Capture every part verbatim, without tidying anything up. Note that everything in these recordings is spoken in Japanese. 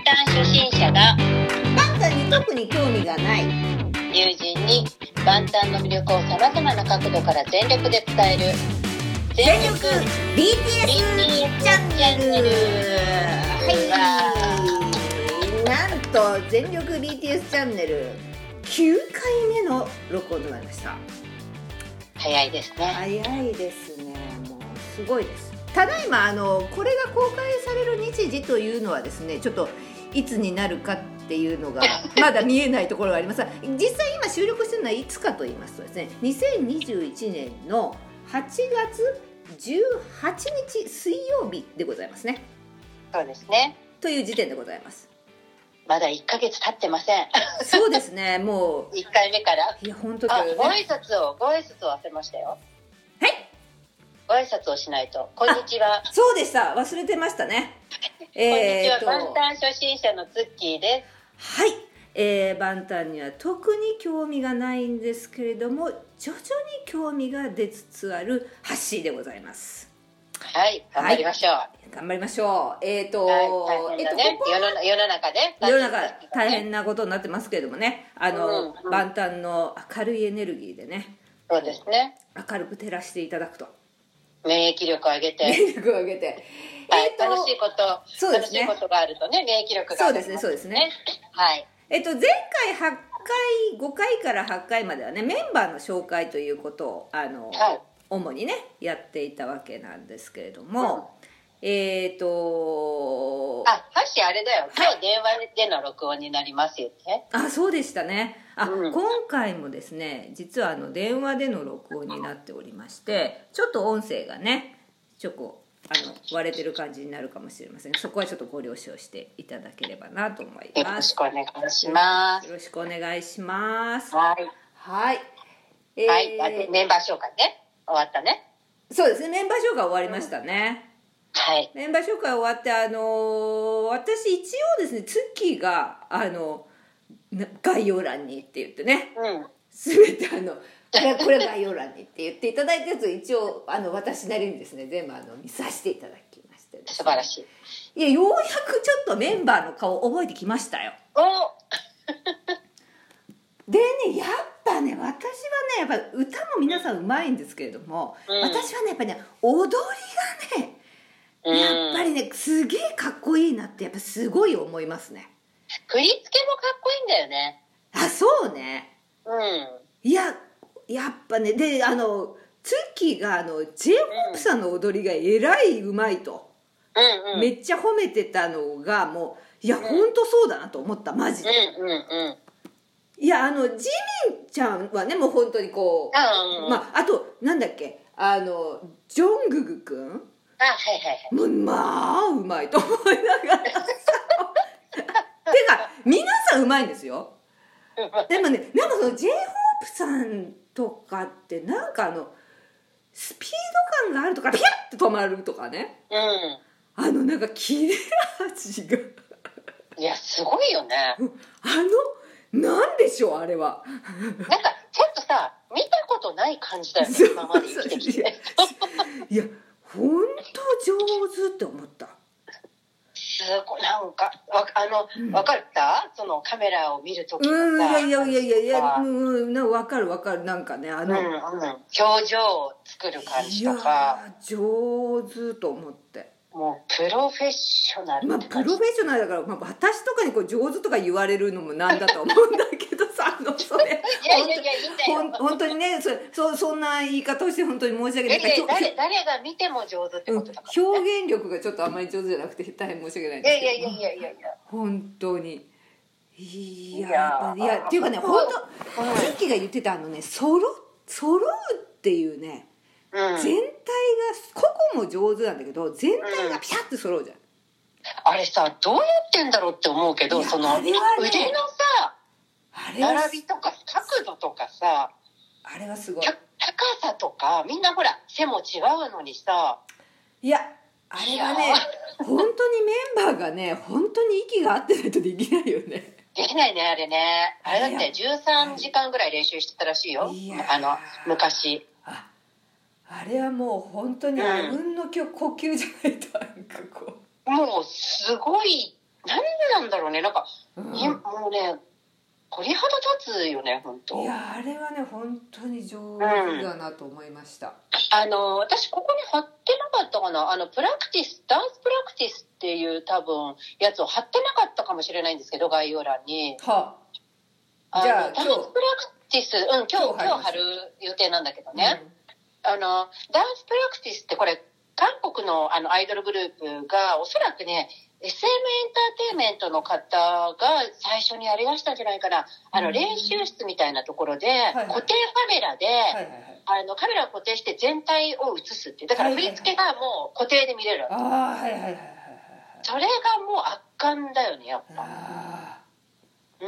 タン初心者が万端に特に興味がない友人に万端の魅力をさまざまな角度から全力で伝える全力 ビーティーエス チャンネル。はい、なんと全力 ビーティーエス チャンネルきゅうかいめの録音となりました。 早いですね。 早いですね。もうすごいです。ただいまあのこれが公開される日時というのはですね、ちょっといつになるかっていうのがまだ見えないところがありますが、実際今収録してるのはいつかと言いますとですね、にせんにじゅういちねんのはちがつじゅうはちにち水曜日でございますね。 そうですね。 という時点でございます。 まだいっかげつ経ってません。 そうですね。もういっかいめから。 いや本当あ、 だよね。 ご挨拶をご挨拶を忘れましたよ。 はい。 ご挨拶をしないと。こんにちは。 そうでした。忘れてましたね。 えー、こんにちは。万端初心者のツッキーです。 はい。えー、万端には特に興味がないんですけれども、徐々に興味が出つつあるハッシーでございます。 はい、頑張りましょう。はい、 頑張りましょう。えっ、ー、と、 はい、大変だね、えっと、ここ世の世の中で、ね、 世の中大変なことになってますけれどもね、あの、うんうん、万端の明るいエネルギーでね、 そうですね、 明るく照らしていただくと。 免疫力を上げて、 免疫力を上げて、 はい、えー、楽しいこと、そうですね、楽しいことがあるとね、免疫力が上がりますね。そうですね、そうですね。はい。 えっと、前回はっかい、ごかいからはっかいまではね、メンバーの紹介ということをあの、はい、主にねやっていたわけなんですけれども、うん、えっとあ、ハッシーあれだよ、今日電話での録音になりますよね。 あ、そうでしたね。あ、 うん、 今回もですね、実はあの電話での録音になっておりまして、ちょっと音声がねちょっとあの割れてる感じになるかもしれません。そこはちょっとご了承していただければなと思います。 よろしくお願いします。 よろしくお願いします。 はいはい、 えー、はい、メンバー紹介ね終わったね。 そうですね、メンバー紹介終わりましたね、 うん、はい、 メンバー紹介終わって、あのー、私一応ですね、ツッキーがあの概要欄にって言ってね、 うん、 全てあのこれは概要欄にって言っていただいたやつを一応あの私なりにですね全部あの見させていただきまして、ね、 素晴らしい。 いや、ようやくちょっとメンバーの顔覚えてきましたよ。 おでね、やっぱね、私はねやっぱ歌も皆さんうまいんですけれども、うん、私はねやっぱりね踊りがね、うん、やっぱりねすげえかっこいいなってやっぱすごい思いますね。 振り付けもかっこいいんだよね。 あ、そうね。 うん。 いや、やっぱね、で、あのツッキーがあの J-ホープ さんの踊りがえらいうまいと、 うんうん、 めっちゃ褒めてたのがもう、いや、うん、ほんとそうだなと思った、マジで。 うんうんうん、 いや、あのジミンちゃんはねもう本当にこう、うん、まあ、あとなんだっけ、あのジョンググくん、 あ、はいはいはい、 もうまあうまいと思いながらてか皆さんうまいんですよ。でもね、なんかその J-ホープ さんとかってなんかあのスピード感があるとかピャッて止まるとかね、 うん、 あのなんか切れ味がいやすごいよね。 あのなんでしょうあれは。 なんかちょっとさ見たことない感じだよね、今まで生きてきて。 いや本当上手って思った。 すごいなんかあの、うん、分かった、そのカメラを見るときのさ、 うん、いやいやいやいや、うん、なんか分かる分かる、なんかねあの、 うんうん、表情を作る感じとか、 いや上手と思って。 もうプロフェッショナル、 まあ、プロフェッショナルだから、まあ、私とかにこう上手とか言われるのもなんだと思うんだけどさ、あのそれいやいやいやいいんだよ、 ほん本当にね、そそそんな言い方をして本当に申し訳ない。 いやいや誰誰が見ても上手ってことだから、ね、 表現力がちょっとあまり上手じゃなくて大変申し訳ないんですけど、 いやいやいやいやいや本当にいやいやいやっていうかね、本当さっきが言ってたあのね、揃揃うっていうね、うん、全体が個々も上手なんだけど全体がピャッて揃うじゃん、うん、 あれさどうやってんだろうって思うけど、その、ね、腕のさ並びとか角度とかさ、 あれはすごい、 高さとかみんなほら背も違うのにさ、 いやあれはね本当にメンバーがね本当に息が合ってないとできないよね。 できないねあれね。あれだってじゅうさんじかんぐらい練習してたらしいよ、あの昔。 ああれはもう本当にあうんの呼吸じゃないと、なんかこうもうすごい何なんだろうね、なんか、 うん、 いもうね鳥肌立つよね本当。 いやあれはね本当に上手だなと思いました、うん、 あの私ここに貼ってなかったかな、あのプラクティスダンスプラクティスっていう多分やつを貼ってなかったかもしれないんですけど概要欄に、はあ、じゃあダンスプラクティス、うん、今日今日貼る予定なんだけどね、うん、あのダンスプラクティスってこれ韓国 の, あのアイドルグループがおそらくね エスエム エンターテインメントの方が最初にやりだしたんじゃないかな、あの練習室みたいなところで固定カメラで、はいはいはい、あのカメラを固定して全体を映すっていう、だから振り付けがもう固定で見れる、はいはいはい、あ、はいはいはいはい、それがもう圧巻だよねやっぱ。あ、うん、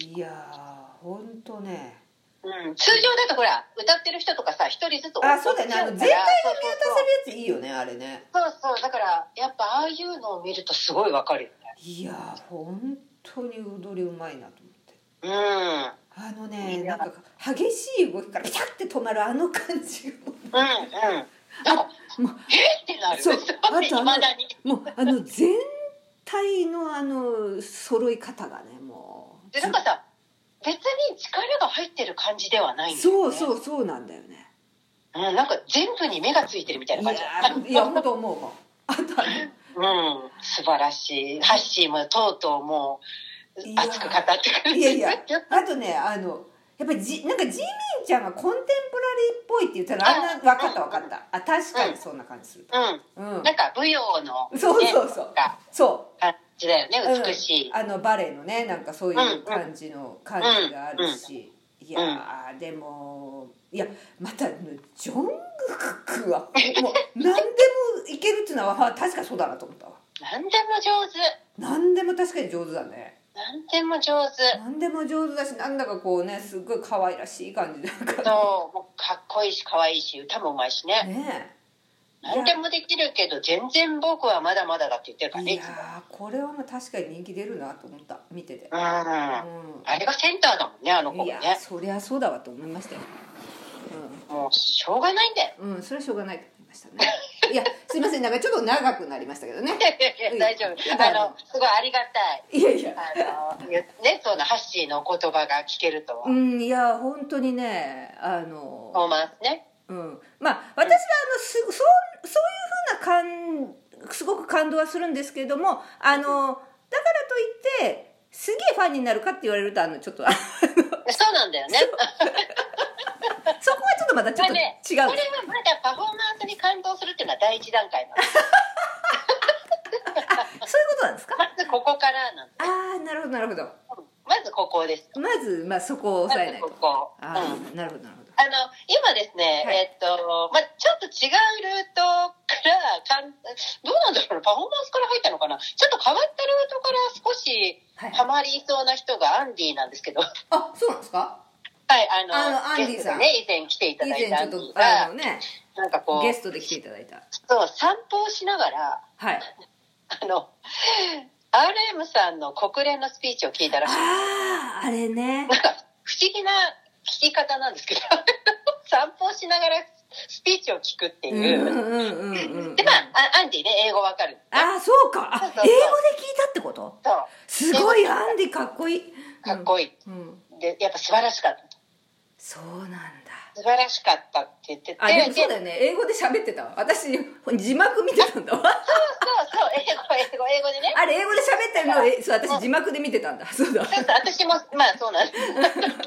いやーほんとね、 うん、通常だとほら歌ってる人とかさ一人ずつ、 あ、そうだよね、あの全体が見渡せるやついいよねあれね。 そうそう、だからやっぱああいうのを見るとすごいわかるよね。 いや本当に踊りうまいなと思って、 うん、 あのね、なんか激しい動きからピタッて止まるあの感じが、 うんうん、なんかもうえってなる。 そう、あとあのもうあの全体のあの揃い方がね、もうでなんかさ別に力が入ってる感じではないんだよね。そうそうそうなんだよね、 うん、なんか全部に目がついてるみたいな感じ。 いやいや本当思うもん。あとあのうん素晴らしい。ハッシーもとうとうもう熱く語ってくる。 いやいやあとね、あのやっぱりじなんかジミンちゃんがコンテンポラリーっぽいって言ったら、あんな分かった分かった、あ確かにそんな感じする、 うん、うん、なんか舞踊の、ね、 そうそうそうそう感じだよね、美しい、 うん、あのバレエのねなんかそういう感じの感じがあるし、うんうん、いやでもいやまたジョングクはもう何でもいけるっていうのは確かそうだなと思ったわ。 何でも上手、 何でも確かに上手だね。 何でも上手、 何でも上手だし、なんだかこうねすごい可愛らしい感じで、そうもうかっこいいし可愛いし歌もうまいしね。ねえ何でもできるけど全然僕はまだまだだって言ってるからね。 いやこれはもう確かに人気出るなと思った見てて、うん、うん、 あれがセンターだもんねあの子ね。 いやそりゃそうだわと思いましたよ、 うん、もうしょうがないんだよ。 うんそれはしょうがないと思いましたねいやすいませんなんかちょっと長くなりましたけどね大丈夫、あのすごいありがたい。 いやいやあのねそうなハッシーの言葉が聞けるとは、 うんいや本当にねあのパフォーマンスね、 うん、まあ私はあのすそうそういう風な感すごく感動はするんですけれども、あのだからといってすげえファンになるかって言われるとあのちょっとそうなんだよねそこはちょっとまたちょっと違う、ね、これはまだパフォーマンスに感動するっていうのは第一段階なんですあそういうことなんですか。 まずここからなんです。 ああなるほどなるほど、 まずここです。 まず、まあ、そこを押さえないと、 まずここ、 あ、うん、なるほどなるほど。 あの今ですね、はい、えっとまあちょっと違うルートからかんどうなんだろう、パフォーマンスから入ったのかな、ちょっと変わったルートから少しハマりそうな人がアンディなんですけど、はい、 あそうなんですか。 はい、あのあのアンディさんね以前来ていただいたアンディがあの、ね、 なんかこうゲストで来ていただいた、 そう散歩をしながら、はい、あのアールエム さんの国連のスピーチを聞いたらしい。 あああれね、 なんか不思議な聞き方なんですけど散歩をしながらスピーチを聞くっていう、うんうんうんうん、でまあアンディね英語わかる、ね、 ああそうか、あそうそうそう、英語で聞いたってこと。そうすごいアンディかっこいい、 かっこいい、うんうん、でやっぱ素晴らしかった。 そうなんだ、 素晴らしかったって言ってて、 あでもそうだよね、英語で喋ってたわ私、字幕見てたんだわそうそうそう英語英語英語でね、 あれ英語で喋ってるのをえそう私字幕で見てたんだ、そうだそうそう私もまあそうなんですで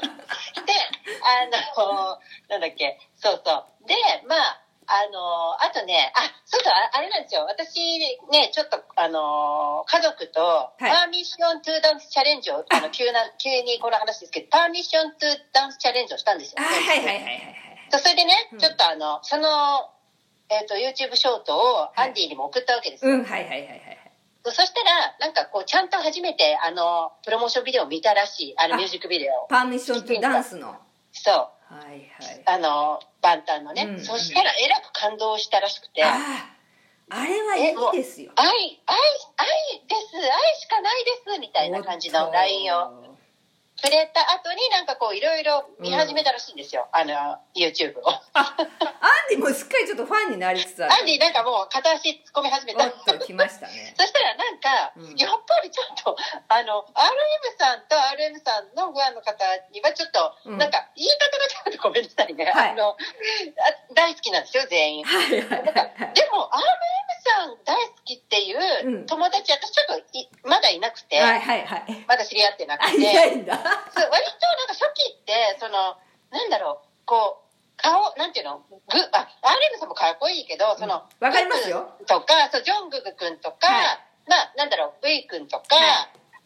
あのなんだっけそうそうでまああのあとねあそうそう あ, あれなんですよ、私ねちょっとあの家族とパーミッショントゥーダンスチャレンジを、はい、あの急な急にこの話ですけどパーミッショントゥーダンスチャレンジをしたんですよ、ね、 はいはいはいはいはい、 それでね、うん、ちょっとあのその、えー、と YouTube ショートをアンディにも送ったわけですよ、 はい、うんはいはいはいはいそしたらなんかこうちゃんと初めてあのプロモーションビデオを見たらしい、あのミュージックビデオパーミッショントゥダンスのそうはいはい、あのバンタンのね、うんうん、そしたらえらく感動したらしくて、 ああれはいいですよ、 愛愛愛です愛しかないですみたいな感じの ライン を触れた後になんかこういろいろ見始めたらしいんですよ、うん、あの YouTube を。 あ、アンディもすっかりちょっとファンになりつつある。 アンディなんかもう片足突っ込み始めた。 おっと来ましたね。 そしたらなんか、うん、やっぱりちょっとあの アールエム さんと アールエム さんのファンの方にはちょっと、うん、なんか言い方がちょっとごめんなさいね、はい、あの大好きなんですよ全員。はいはいはい、なんかでも アールエム さん大好きっていう友達、うん、私ちょっといまだいなくて、はいはいはい、まだ知り合ってなくて。いないんだ。そう割となんか初期ってそのなんだろうこう顔なんていうのグあ アールエム さんもかっこいいけどそのわ、 うん、かりますよとかそうジョングク君とか、はい、まあなんだろうウェイ君とか、はい、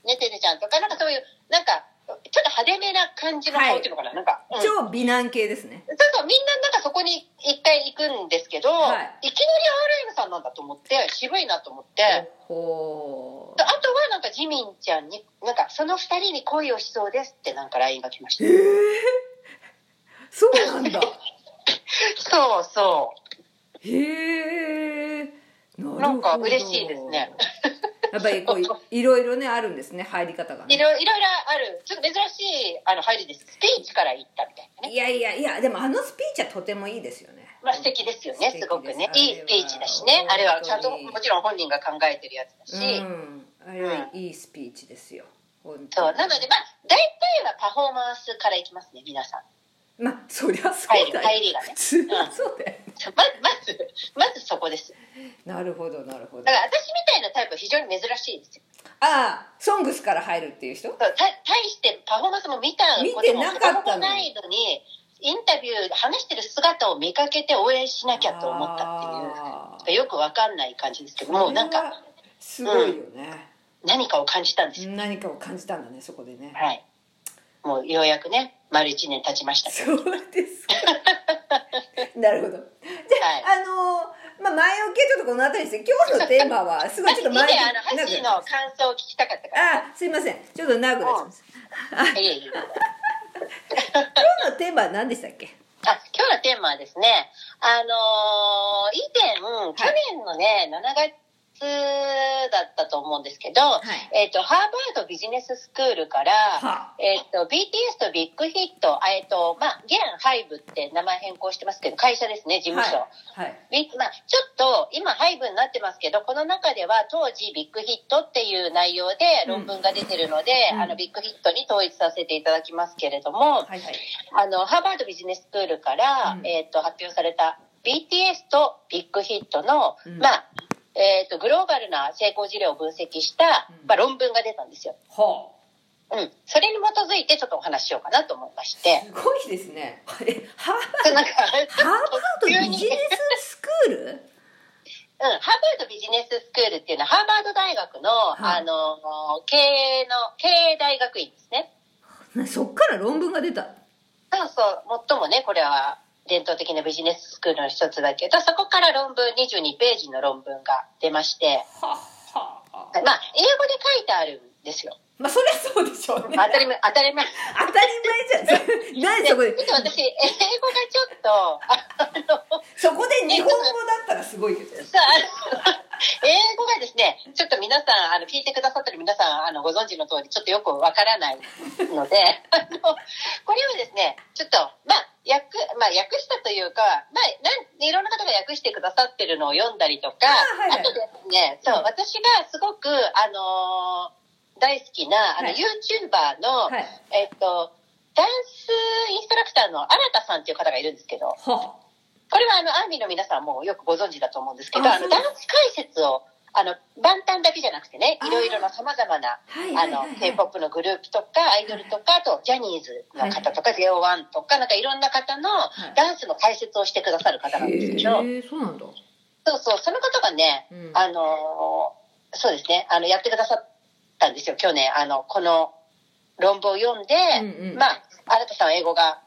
ねてねちゃんとかなんかそういうなんかちょっと派手めな感じの顔っていうのかな、はい、なんか、 うん、超美男系ですね。 そうそうみんななんかそこに一回行くんですけど、はい、いきなり アールエム さんなんだと思って渋いなと思ってほーあとはなんかジミンちゃんになんかその二人に恋をしそうですってなんか ライン が来ました。 へーそうなんだそうそうへえなんか嬉しいですね。 やっぱりこういろいろねあるんですね入り方がね。 いろいろあるちょっと珍しいあの入りです。スピーチから行ったみたいなね。 いやいやいやでもあのスピーチはとてもいいですよね。 まあ素敵ですよねすごくねいいスピーチだしねあれはちゃんともちろん本人が考えてるやつだし、うん、 あれはいいスピーチですよ。 そうなのでまあ大体はパフォーマンスからいきますね皆さん。 まあそりゃそうだよ。 入りがね。 普通はそうだよ、 うん。ままずまずそこです。 なるほどなるほど。 だから私みたいなタイプは非常に珍しいですよ。 ああソングスから入るっていう人？ た対してパフォーマンスも見たこともそこもないのにインタビュー話してる姿を見かけて応援しなきゃと思ったっていうよくわかんない感じですけどもなんかすごいよね、 うん、何かを感じたんですよ。 何かを感じたんだねそこでね。 はい。もうようやくね丸一年経ちましたけど。 そうですかなるほど。じゃあ、はい、あのー、まあ前置きはちょっとこの辺りですね。今日のテーマはすごいちょっと前置きあのハッシーの感想を聞きたかったから。 あすいませんちょっと長くなっちゃいます。いえいえ今日のテーマは何でしたっけ？ あ今日のテーマはですねあのー、以前去年のね、はい、しちがつだったと思うんですけど、はい、えっと、ハーバードビジネススクールから、えっと、ビーティーエス とビッグヒット、えっと、まあ、現ハイブって名前変更してますけど、会社ですね、事務所。はいはい、まあ、ちょっと、今ハイブになってますけど、この中では当時ビッグヒットっていう内容で論文が出てるので、うん、あの、ビッグヒットに統一させていただきますけれども、はいはい、あの、ハーバードビジネススクールから、うん、えっと、発表された ビーティーエス とビッグヒットの、うん、まあ、えーと、グローバルな成功事例を分析した、まあ、論文が出たんですよ。はあ、うん。それに基づいてちょっとお話ししようかなと思いまして。 すごいですね。ハーバード、ハーバードビジネススクールうん、ハーバードビジネススクールっていうのは、ハーバード大学の、はあ、あの、経営の、経営大学院ですね。 そっから論文が出た。 そうそう、最もね、これは、伝統的なビジネススクールの一つだけど、そこから論文にじゅうにページの論文が出まして、はははまあ、英語で書いてあるんですよ。 まあ、そりゃそうでしょうね。 当たり前、当たり前。 当たり前じゃん。何そこで。 ちょっと私、英語がちょっと、あの、 そこで日本語だったらすごいけど。 さあ、英語がですね、ちょっと皆さん、あの、聞いてくださってる皆さん、あの、ご存知の通り、ちょっとよくわからないので、あの、これをですね、ちょっと、まあ、訳、まあ、訳したというか、まあ、なんいろんな方が訳してくださってるのを読んだりとか、あ、はいはい、あとですね、そう、私がすごく、あのー、大好きな、あの、はい、YouTuber の、はい、えっと、ダンスインストラクターの新田さんっていう方がいるんですけど、はあ、これはあの、アーミーの皆さんもよくご存知だと思うんですけど、あの、ダンス解説を、あの、万端だけじゃなくてね、いろいろな様々な、あ, あの、K-ポップ のグループとか、アイドルとか、あと、ジャニーズの方とか、ゼロワン とか、なんかいろんな方のダンスの解説をしてくださる方なんですけど、 へー、そうなんだ。 そうそう、その方がね、うん、あの、そうですね、あの、やってくださったんですよ、去年、あの、この論文を読んで、うんうん、まあ、新田さんは英語が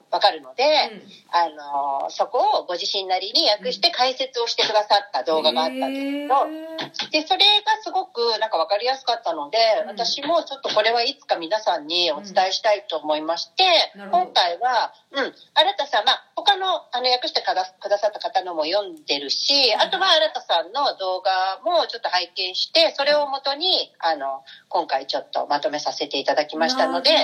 わかるので、うん、あのそこをご自身なりに訳して解説をしてくださった動画があったんですけど、でそれがすごくなんかわかりやすかったので、うん、私もちょっとこれはいつか皆さんにお伝えしたいと思いまして、うん、今回は、うん、新田さん、まあ、他のあの訳してくださった方のも読んでるし、あとは新田さんの動画もちょっと拝見して、それをもとにあの今回ちょっとまとめさせていただきましたので、はい、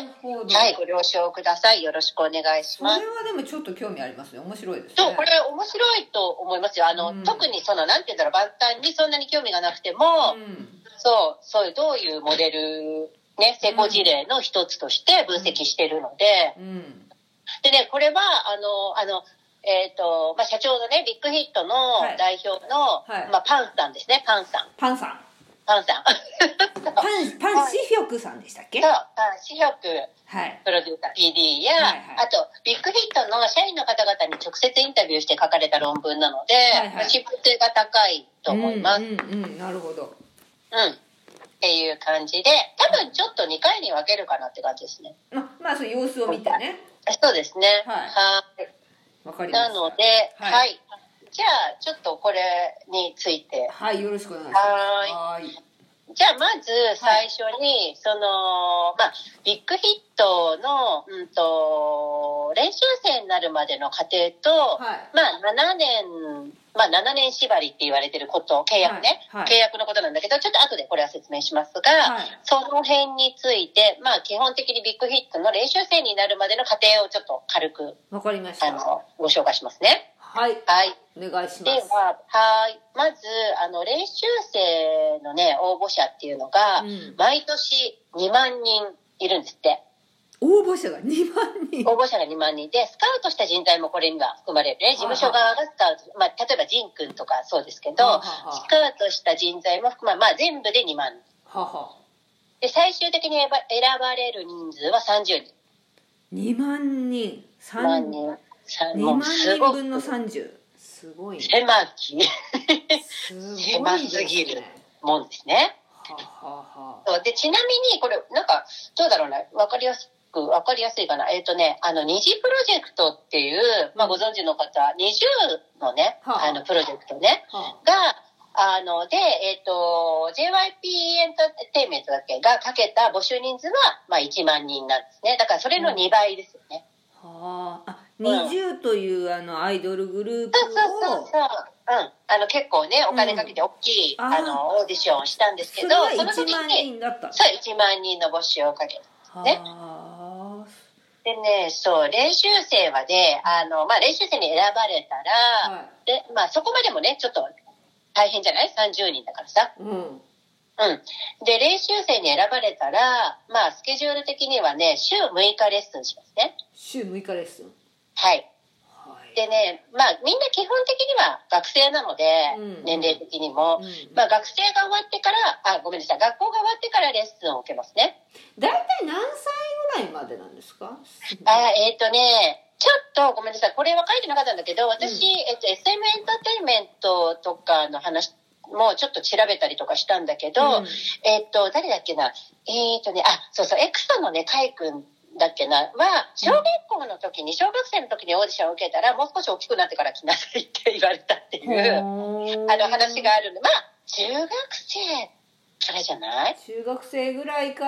ご了承ください。よろしくお願いします。 それはでもちょっと興味ありますね。面白いですね。 そう、これ面白いと思いますよ。あの、うん、特にそのなんて言うんだろう、万端にそんなに興味がなくても、うん、そうそうどういうモデルね成功事例の一つとして分析してるので、うん、でねこれはあのあのえっ、ー、とまあ社長のねビッグヒットの代表の、はいはい、まあパンさんですねパンさんパンさんパンさんパンパンシヒョクさんでしたっけ？ そうパンシヒョクプロデューサー ピーディー や、はいはい、あとビッグヒットの社員の方々に直接インタビューして書かれた論文なので、はいはい、信憑性が高いと思います。 うんうんうん、なるほど。 うんっていう感じで多分ちょっとにかいに分けるかなって感じですね。 ままあそういう様子を見てね。 そうですね。 はい。わかりました。 なので、はい、はい。じゃあちょっとこれについて。 はい、よろしくお願いします。はい。 じゃあまず最初に、はい、そのまあビッグヒットのうんと練習生になるまでの過程と、はい、まあななねんまあななねん縛りって言われてること契約ね、はいはい、契約のことなんだけどちょっと後でこれは説明しますが、はい、その辺についてまあ基本的にビッグヒットの練習生になるまでの過程をちょっと軽くわかりました。 あのご紹介しますね。 はい、はい、お願いします。では、はい、まずあの練習生のね応募者っていうのが、うん、毎年にまんにんいるんですって。 応募者がにまんにん。 応募者がにまんにんでスカウトした人材もこれには含まれるね。事務所側がスカウト、まあ、例えばジン君とかそうですけど、はははスカウトした人材も含まれる、まあ、全部でにまんにん。ははで最終的に選ばれる人数はさんじゅうにん。 にまんにん。 さんまんにん。 にまんにん分のさんじゅう。すごいね。 狭き。狭すぎるもんですね。はははでちなみにこれなんかどうだろうな分かりやすく分かりやすいかな。えっ、ー、とねあの二次プロジェクトっていう、まあ、ご存知の方にじゅうのね、はあ、あのプロジェクトね、はあ、があのでえっ、ー、と ジェイワイピー エンターテインメントだっけがかけた募集人数はまあいちまんにんなんですね。だからそれのにばいですよね。 うん、はあ。にじゅうというあのアイドルグループを、 そうそうそうそう、うん、あの結構ねお金かけて大きい、うん、あのオーディションをしたんですけど、 それはいちまんにんだったの。 そういちまんにんの募集をかけたね。でね、そう練習生はねあの、まあ、練習生に選ばれたら、はい、でまあ、そこまでもねちょっと大変じゃないさんじゅうにんだからさ。うんうん、で練習生に選ばれたら、まあ、スケジュール的にはね週むいかレッスンしますね。 週むいかレッスン。 はい。はい、でね、まあみんな基本的には学生なので、うん、年齢的にも、うん、まあ学生が終わってから、あ、ごめんなさい、学校が終わってからレッスンを受けますね。 だいたい何歳ぐらいまでなんですか？ あ、えっ、ー、とね、ちょっとごめんなさい、これは書いてなかったんだけど、私、うん、えっと、エスエム エンターテインメントとかの話もうちょっと調べたりとかしたんだけど、うん、えっと、誰だっけな、えっとね、あ、そうそう、エクソのね、カイ君だっけな、は、小学校の時に、小学生の時にオーディションを受けたら、もう少し大きくなってから来なさいって言われたっていう、あの話があるんで、まあ、中学生からじゃない？ 中学生ぐらいから、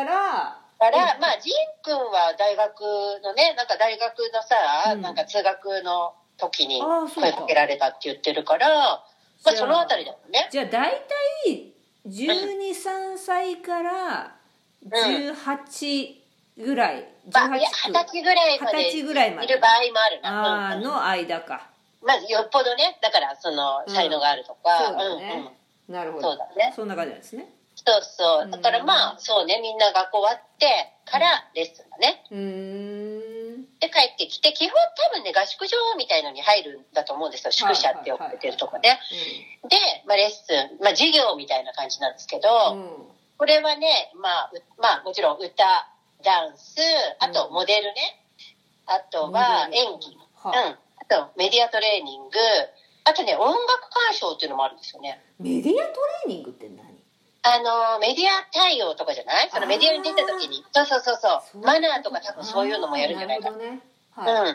から、まあ、ジン君は大学のね、なんか大学のさ、うん、なんか通学の時に声かけられたって言ってるから、まあ、そのあたりだもんね。 じゃあ大体じゅうに、さんさいからじゅうはちぐらい、 まあ、いやはたちぐらいまでいる場合もあるな。 あーの間か。 まあよっぽどね、だからその才能があるとか、 うん、そうだね、うんうん、なるほど。 そうだね。 そんな感じなんですね。 そうそう。だからまあそうね、みんな学校終わってからレッスンだね。うーん。で帰ってきて、基本多分ね合宿場みたいのに入るんだと思うんですよ。宿舎って呼ばれてるとこね。で、まあレッスン、まあ授業みたいな感じなんですけど、うん、これはね、まあまあもちろん歌、ダンス、あとモデルね、あとは演技、うん、あとメディアトレーニング、あとね音楽鑑賞っていうのもあるんですよね。 メディアトレーニングって何？ あのメディア対応とかじゃない？そのメディアに出た時に、そうそうそうそう、マナーとか多分そういうのもやるんじゃないかな。なるほどね。はい、うん。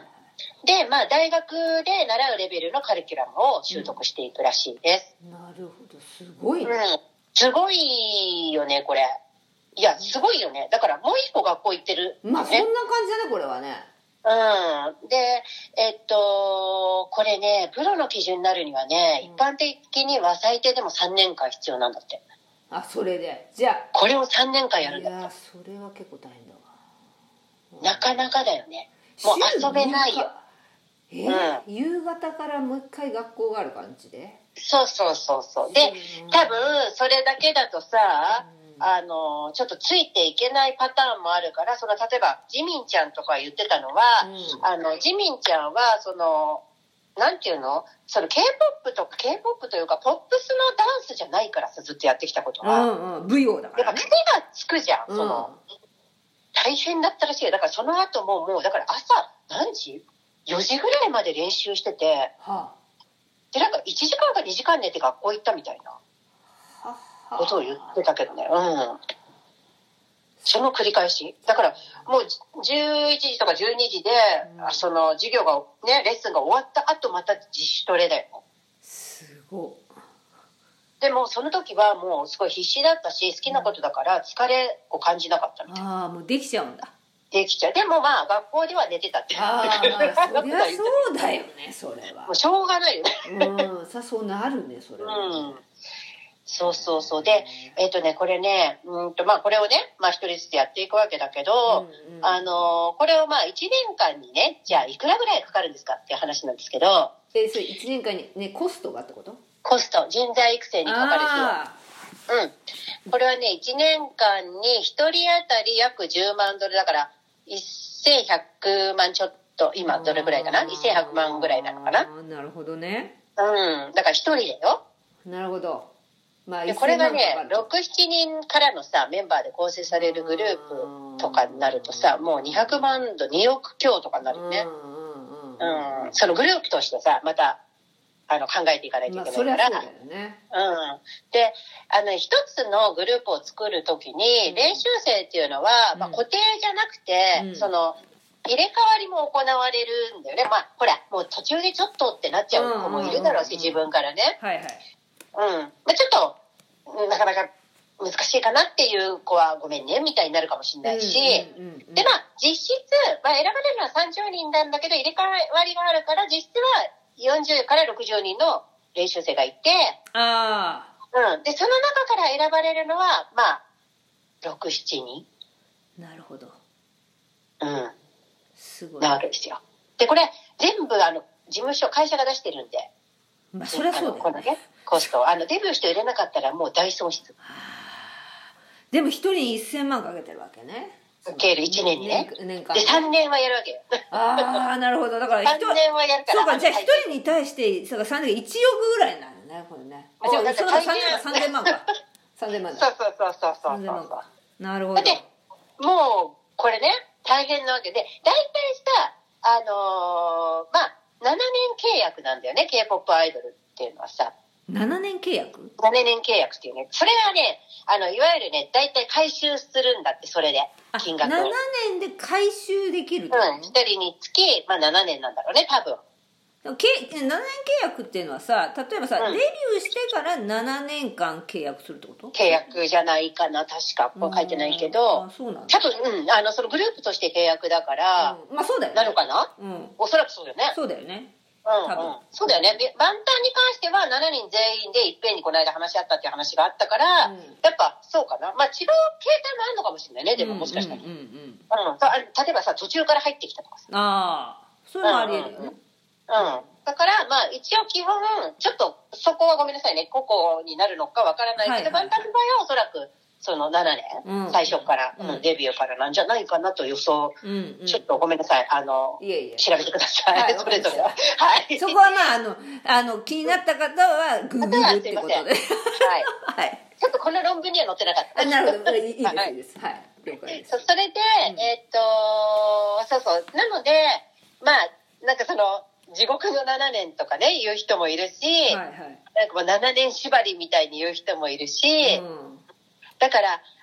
で、まあ、大学で習うレベルのカリキュラムを習得していくらしいです。 うん、なるほど、すごいね。 うん。すごいよね、これ。いや、すごいよね。だから、もう一個学校行ってる、 ね。まあ、そんな感じだね、これはね。 うん。で、えっと、これね、プロの基準になるにはね、うん、一般的には最低でもさんねんかん必要なんだって。 あ、それで。じゃあ。 これをさんねんかんやるんだって。 いや、それは結構大変だわ。 なかなかだよね。もう遊べないよ。 えーうん、夕方からもう一回学校がある感じで。 そうそうそうそうで、多分それだけだとさ、うん、あのちょっとついていけないパターンもあるから、その例えばジミンちゃんとか言ってたのは、うん、あのジミンちゃんはそのなんていうの、その K-ポップ とか K-ポップ というかポップスのダンスじゃないからさ、ずっとやってきたことは、 うんうん、舞踊だから、ね、 やっぱ手がつくじゃん、その、うん、大変だったらしいよ。だからその後ももうだから朝何時よじぐらいまで練習してて、はあ、でなんかいちじかんかにじかん寝て学校行ったみたいなことを言ってたけどね、うん、その繰り返しだから、もうじゅういちじとかじゅうにじで、うん、その授業がね、レッスンが終わった後また自主トレだよ。 すごい。 でもその時はもうすごい必死だったし、好きなことだから疲れを感じなかったみたいな。 ああ、もうできちゃうんだ。 できちゃう。でもまあ学校では寝てたって。 ああ、まあ、そりゃそうだよね、それは。 もうしょうがないよね。 うん、さ、そうなるね、それは、ね。うん。 そうそうそう。で、えっとね、これね、うんと、まあこれをね、まあ一人ずつやっていくわけだけど、うんうん、あの、これをまあいちねんかんにね、じゃあいくらぐらいかかるんですかっていう話なんですけど。 え、それいちねんかんにね、コストがってこと？ コスト、人材育成にかかる費用。うん。これはね、いちねんかんにひとり当たり約じゅうまんドルだから、せんひゃくまんちょっと、今どれぐらいかな、せんひゃくまんぐらいなのかな。 なるほどね。 うん。だから一人でよ。 なるほど。 まあ、でこれがね、ろく、しちにんからのさ、メンバーで構成されるグループとかになるとさ、もうにひゃくまんドル、におく強とかになるよね。うん。そのグループとしてさ、また、あの、考えていかないといけないから。まあ、そりゃそうだよね。うん。で、あの、一つのグループを作るときに、うん、練習生っていうのは、まあ、固定じゃなくて、うん、その、入れ替わりも行われるんだよね。まあ、ほら、もう途中でちょっとってなっちゃう子もいるだろうし、自分からね。はいはい。うん。まあ、ちょっと、なかなか難しいかなっていう子はごめんね、みたいになるかもしれないし、うんうんうんうん、で、まあ、実質、まあ、選ばれるのはさんじゅうにんなんだけど、入れ替わりがあるから、実質はよんじゅうからろくじゅうにんの練習生がいて、ああ。うん。で、その中から選ばれるのは、まあ、ろく、しちにん。 なるほど。 うん。すごい。なわけですよ。で、これ、全部、あの、事務所、会社が出してるんで。 まあ、そりゃそうだよね。このね、 コスト。あの、デビューして売れなかったらもう大損失。 でも一人にせんまんかけてるわけね。 かけるいちねんにね。年間で、さんねんはやるわけよ。 ああ、なるほど。だからさんねんはやるから。 そうか、じゃあ一人に対して、そうか、さんねんいちおくぐらいになるね、これね。あ、じゃあ、そのさんねんはさんぜんまんか。さんぜんまんだ。 そうそうそうそうそう。 さんぜんまんか。なるほど。 で、もう、これね、大変なわけで、大体さ、あのー、まあ、ななねん契約なんだよね、K-ポップ アイドルっていうのはさ。 ななねん契約 ? なな 年契約っていうね。それはね、あの、いわゆるね、大体回収するんだって、それで、金額を。 ななねんで回収できるってこと？うん、ひとりにつき、まあななねんなんだろうね、多分。 ななねん契約っていうのはさ、例えばさ、うん、デビューしてからななねんかん契約するってこと？ 契約じゃないかな、確か。ここ書いてないけど。 あ、そうなんだ。 多分、うん、あの、そのグループとして契約だから、 うん、まあそうだよね。 なのかな？うん。おそらくそうだよね。 そうだよね。 うん、うん、そうだよね。万端に関してはしちにん全員でいっぺんにこの間話し合ったっていう話があったから、うん、やっぱそうかな。まあ違う形態もあるのかもしれないね、でももしかしたら。うん、うんうんうん、例えばさ、途中から入ってきたとかさ。 ああ、そういうのもあり得るよね。うん、うんうんうん。だから、まあ、一応基本、ちょっと、そこはごめんなさいね、個々になるのかわからないけど、バンタムの場合はおそらく、そのななねん、うん、最初から、うん、デビューからなんじゃないかなと予想、うんうん、ちょっとごめんなさい、あの、いえいえ調べてください、はい、それぞれは。はい。 そこはまあ、あの、あの、気になった方は、グーグルってことで。はい。 はい。ちょっとこの論文には載ってなかった。 なるほど、いいです、いいです。はい。了解です。 それで、うん、えー、っと、そうそう、なので、まあ、なんかその、地獄のななねんとかね、言う人もいるし、はいはい、なんかもうななねん縛りみたいに言う人もいるし、うん、だから、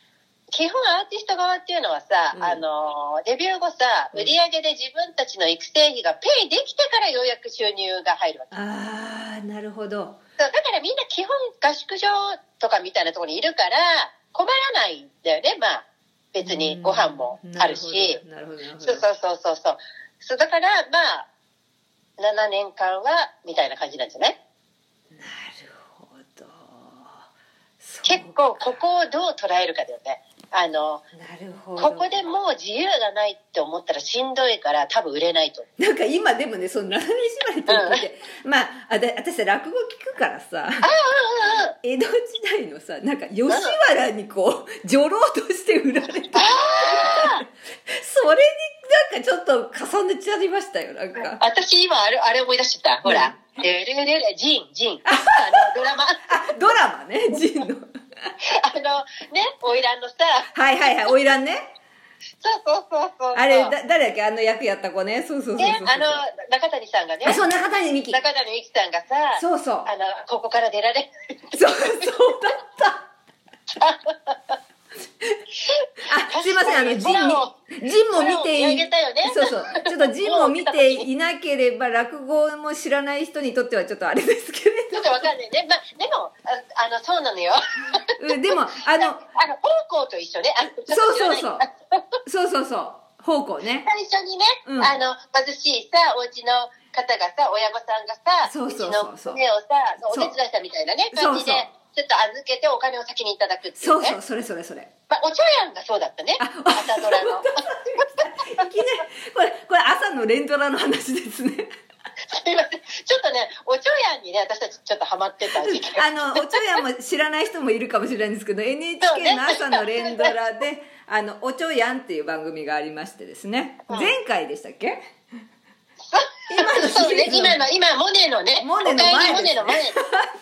基本アーティスト側っていうのはさ、 うん、 あのデビュー後さ、売り上げで自分たちの育成費がペイできてからようやく収入が入るわけ。 ああ、なるほど。 だからみんな基本合宿場とかみたいなところにいるから困らないんだよね。まあ別にご飯もあるし、 なるほど、なるほど。 そうそうそうそうそう。そうだからまあななねんかんはみたいな感じなんじゃない？ なるほど。 結構ここをどう捉えるかだよね。あのなるほど。 ここでもう自由がないって思ったらしんどいから多分売れないと。 なんか今でもね、そのななねん縛りって言って、うん、まああだ私落語聞くからさ、ああ江戸時代のさ、なんか吉原にこう女郎として売られて、あそれになんかちょっと重ねちゃいましたよ。なんか私今あれあれ思い出しちゃった。ほら、レレレレジンジンあのドラマ、あドラマね、ジンのあのね、花魁のさ、 はいはいはい、花魁ね。 そうそうそうそう。 あれだ誰だっけ、あの役やった子ね。そうそうそうそう。 ね、あの中谷さんがね。 あ、そう中谷美紀。 中谷美紀さんがさ、 そうそう。 あのここから出られ。 そうそうだった。あ、すいません、あのジンもジンも見てい、ね、そうそう、ちょっとジンも見ていなければ落語も知らない人にとってはちょっとあれですけれど。 ちょっとわかんないね。まあでもああのそうなのよ。 でもあのあの方向と一緒ね。 そうそうそう。そうそうそう。方向ね。 最初にね、うん、あの貧しいさお家の方がさ、親御さんがさ、 そうそうそうそう。 うちの船をさ、お手伝いしたみたいなね感じで。そうそうちょっと預けてお金を先にいただくっていうね。 そうそう、それそれそれ。 まあ、お茶屋がそうだったね。朝ドラの。 いきなり、これ、これ朝の連ドラの話ですね。 すみません。ちょっとね、お茶屋にね、私たちちょっとハマってた時期が。 あの、お茶屋も知らない人もいるかもしれないんですけど、エヌエイチケー の朝の連ドラで、あの、おちょやんっていう番組がありましてですね。うん、前回でしたっけ？ 今のそうね、今の、今、モネのね。 モネの前です。 モネの前。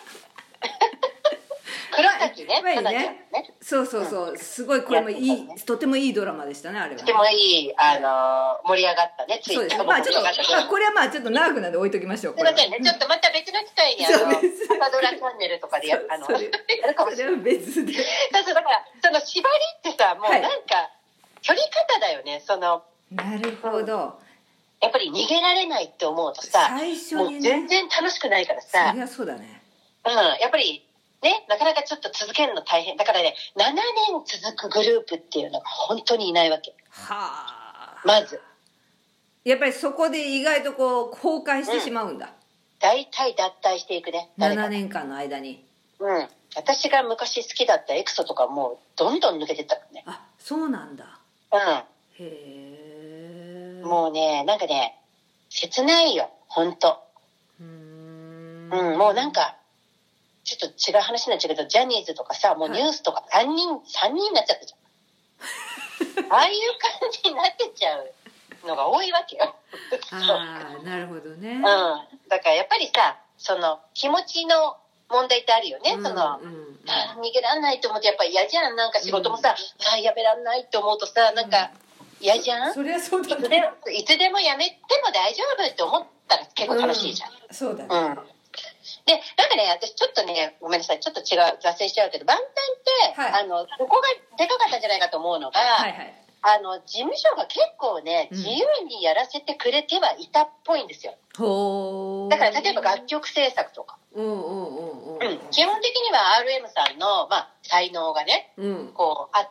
黒崎ね。 ねねそうそうそう、すごいこれもいい、ね、とてもいいドラマでしたね、あれは、ね。 とてもいい、あのー、盛り上がったね、ツイッターもまあちょっと、まあ、これはまあちょっと長くなんで置いときましょう。 すいませんね、ちょっとまた別の機会に、あの、朝ドラチャンネルとかでや、あの、やるかもしれない。 それは別で。 そうそう、だから、その縛りってさ、もうなんか、距離方だよね、その。 なるほど。 やっぱり逃げられないって思うとさ、最初にね、もう全然楽しくないからさ。 そりゃそうだね。 うん、やっぱり、ね、なかなかちょっと続けるの大変だからね、ななねん続くグループっていうのが本当にいないわけ。 はあ。 まずやっぱりそこで意外とこう崩壊してしまうんだ。うん、 大体脱退していくね。 ななねんかんの間に。 うん。私が昔好きだったエクソとかもうどんどん抜けてったからね。 あ、そうなんだ。 うん。 へえ。 もうね、なんかね、切ないよ、本当。うーん。うん、もうなんか。ちょっと違う話になっちゃうけど、ジャニーズとかさ、もうニュースとかさんにん、はい、さんにんになっちゃったじゃん。ああいう感じになってっちゃうのが多いわけよ。 ああ、なるほどね。うん。 だからやっぱりさ、その気持ちの問題ってあるよね。うん、その、うん、逃げらんないと思ってやっぱり嫌じゃん。なんか仕事もさ、うん、あやめらんないと思うとさ、なんか嫌じゃん。 そりゃそうだね。いつでもやめても大丈夫って思ったら結構楽しいじゃん。 うん、そうだね。 うんで、なんかね、私ちょっとね、ごめんなさい、ちょっと違う、脱線しちゃうけど、万端って、はい、あの、ここがでかかったんじゃないかと思うのが、はいはい、あの、事務所が結構ね、自由にやらせてくれてはいたっぽいんですよ。 ほー。 だから、例えば楽曲制作とか。うんうんうんうん。うん、基本的には アールエム さんの、まあ、才能がね、うん、こう、あって、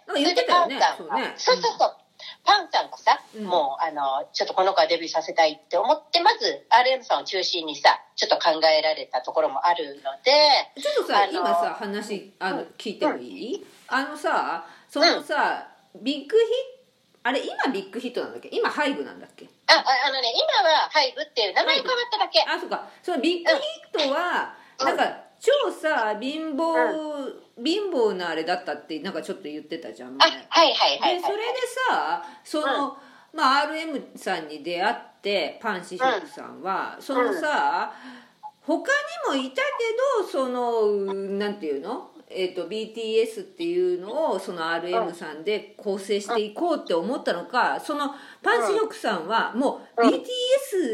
それでパンさんが、 ね、そうそうそう。パンさんがさ、うん、もう、あの、ちょっとこの子はデビューさせたいって思って、まず、アールエム さんを中心にさ、ちょっと考えられたところもあるので。 ちょっとさ、今さ、話、あの、聞いてもいい、うん、あのさ、そのさ、うん、ビッグヒット、あれ、今ビッグヒットなんだっけ？今ハイブなんだっけ？ あ、あのね、今はハイブっていう名前変わっただけ。 あ、そうか。そのビッグヒットは、うん、なんか、超さ貧乏、うん、貧乏なあれだったってなんかちょっと言ってたじゃん。 あ、はいはいはい、はい、 でそれでさその、うん、まあ アールエム さんに出会ってパン・シヒョクさんは、うん、そのさ、うん、他にもいたけどそのなんていうのえーと、ビーティーエス っていうのをその アールエム さんで構成していこうって思ったのか、そのパン・シヒョクさんはもう ビーティーエス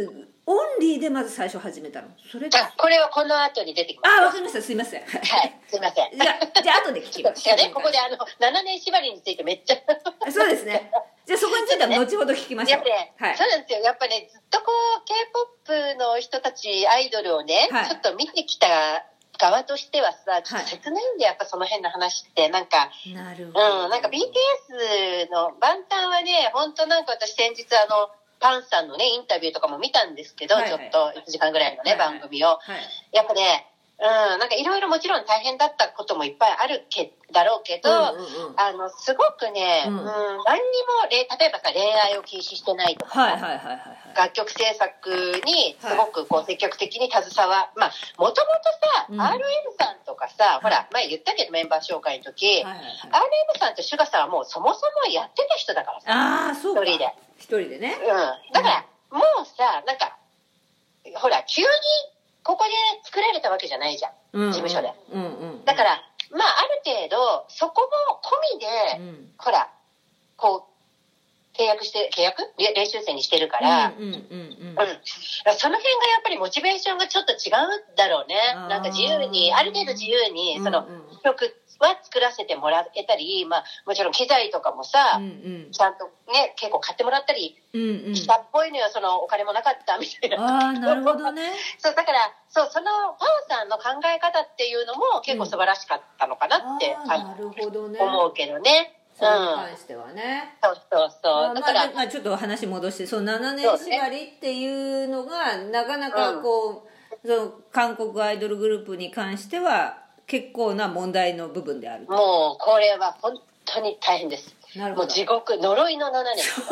オンリーでまず最初始めたの？それあ、これはこの後に出てきます。 あ、わかりました。すいません。はい、 すいません。 じゃあ、じゃあ後で聞きます。 じゃあね、ここであの、ななねん縛りについてめっちゃ。 そうですね。じゃあそこについては後ほど聞きましょう。 ね、はい、そうなんですよ。やっぱね、ずっとこう、K-ポップ の人たち、アイドルをね、はい、ちょっと見てきた側としてはさ、ちょっと切ないんで、やっぱその辺の話って、なんか、 なるほど。 うん、なんか ビーティーエス の万端はね、本当なんか私先日あの、パンさんのね、インタビューとかも見たんですけど、はいはい、ちょっといちじかんぐらいのね、はいはい、番組を。はい、やっぱね、うん、なんかいろいろもちろん大変だったこともいっぱいあるけだろうけど、うんうんうん、あの、すごくね、うん、うん、何にも、例えばさ、恋愛を禁止してないとか、はいはいはいはい、楽曲制作にすごくこう積極的に携わ、まあ、もともとさ、うん、アールエム さんとかさ、ほら、前言ったけどメンバー紹介の時、はいはいはい、アールエム さんとシュガさんはもうそもそもやってた人だからさ、 ああ、そうか。 一人で。 一人でね。 うん。だから、もうさ、なんか、ほら、急にここで作られたわけじゃないじゃん。うんうん、事務所で。うんうんうん、だから、まあ、ある程度、そこも込みで、うん、ほら、こう、契約して、契約練習生にしてるから、うんうんうんうん。うん。その辺がやっぱりモチベーションがちょっと違うんだろうね。なんか自由に、ある程度自由に、その、曲は作らせてもらえたり、まあ、もちろん機材とかもさ、うんうん、ちゃんとね、結構買ってもらったりしたっぽいのよ、そのお金もなかったみたいな。 ああ、なるほどね。 そう、だから、そう、そのパンさんの考え方っていうのも結構素晴らしかったのかなって、 うん、なるほどね、 思うけどね。 それに関してはね。 うん、そうそうそう。 だから、まあ、まあ、ちょっと話戻して、そのななねん縛りっていうのが、なかなかこう、うん、その韓国アイドルグループに関しては、結構な問題の部分である。 もう、これは本当に大変です。 なるほど。 もう地獄、呪いのななねん。 そ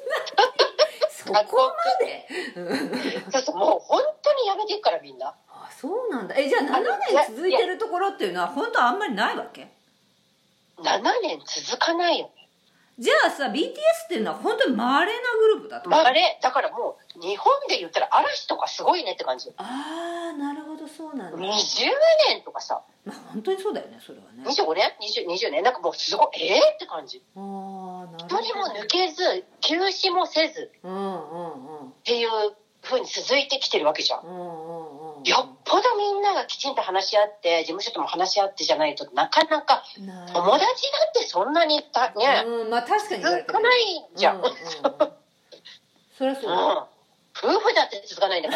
こまでそうそう、もう本当にやめていくからみんな。 あ、そうなんだ。え、じゃあななねん続いてるところっていうのは本当はあんまりないわけ？ ななねん続かないよ。 じゃあさ、ビーティーエス っていうのは本当に稀なグループだと思う。 稀。だからもう日本で言ったら嵐とかすごいねって感じ。 ああ、なるほど、そうなんだ。 にじゅうねんとかさ。 まあ本当にそうだよね、それはね。 にじゅうごねん 20, にじゅうねんなんかもうすごい、えーって感じ。 ああ、なるほど。 一人も抜けず、休止もせず、うんうんうん、っていう風に続いてきてるわけじゃん。うんうんうん、よっぽどみんながきちんと話し合って、事務所とも話し合ってじゃないとなかなか、友達だってそんなにたね、 うん、まあ確かに続かないじゃん。うんうんうん、 そりゃそうだ、 うん。夫婦だって続かないんだから。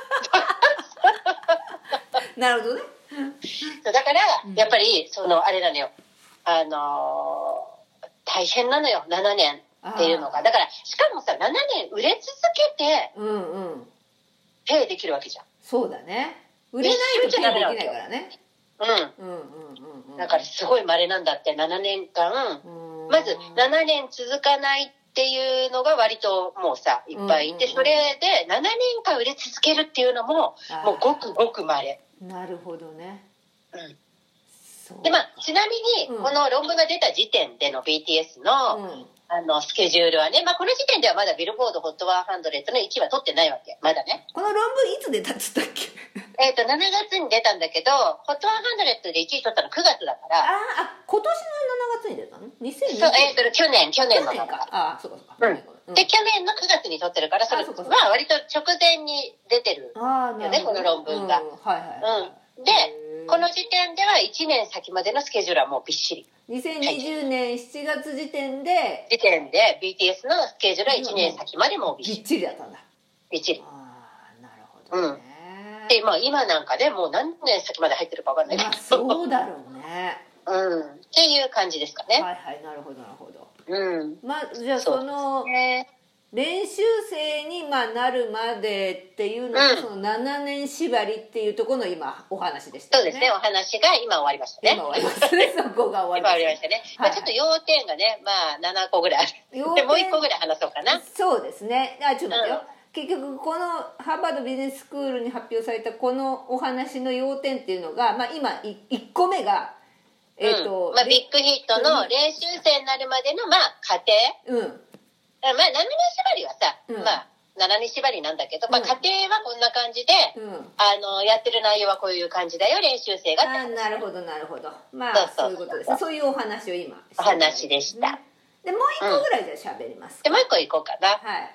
なるほどね。 だから、やっぱり、その、あれなのよ。あのー、大変なのよ、ななねんっていうのが。だから、しかもさ、ななねん売れ続けて、うんうん。ペイできるわけじゃん。 そうだね。売れないとペイできないからね。 うん。うんうんうん。だから、すごい稀なんだって、ななねんかん。まず、ななねん続かないっていうのが割ともうさ、いっぱいいて、それでななねんかん売れ続けるっていうのも、もうごくごく稀。 なるほどね。 うん。で、まあ、ちなみに、この論文が出た時点での ビーティーエス の、うん、あの、スケジュールはね、まあ、この時点ではまだビルボード ホットひゃくのいちいは取ってないわけ。まだね。 この論文いつ出たっつったっけ？ えっと、しちがつに出たんだけど、ホットひゃくでいちい取ったのくがつだから。 ああ、今年のしちがつに出たの？にせんにじゅうそう、えっと、去年、去年のだから。 ああ、そうかそうか。 うん。で、去年のくがつに取ってるから、それ、まあ、割と直前に出てるよね、この論文が。うん、はいはい。うん。で、この時点ではいちねん先までのスケジュールはもうびっしり。 にせんにじゅうねんしちがつ時点で、 時点で ビーティーエス のスケジュールはいちねん先までもうびっしり。 びっちりだったんだ。 びっちり。 ああ、なるほどね。 うん。で、まあ今なんかね、もう何年先まで入ってるか分かんないけど。まあ、 そうだろうね。 うん。っていう感じですかね。 はいはい、なるほどなるほど。 うん。 まあ、じゃあその、練習生にまあなるまでっていうのが、うん、そのななねん縛りっていうところの今お話でしたね。 そうですね、お話が今終わりましたね。 今終わりましたね、そこが終わりましたね。 今終わりましたね。はい、まあ、ちょっと要点がね、まあななこぐらいある。でもういっこぐらい話そうかな。 そうですね。あ、ちょっと待ってよ。うん、結局このハーバードビジネススクールに発表されたこのお話の要点っていうのが、まあ今いっこめが、 えーとうんまあ、ビッグヒットの練習生になるまでのまあ過程。うん。まあ、ななねん縛りはさ、うん、まあ、ななねん縛りなんだけど、うん、まあ、家庭はこんな感じで、うん、あの、やってる内容はこういう感じだよ、練習生がって。 あ、なるほど、なるほど。まあ、そういうことですね。そういうお話を今、 お話でした。 で、もう一個ぐらいじゃあ喋りますか、 うん、で、もう一個いこうかな。 はい。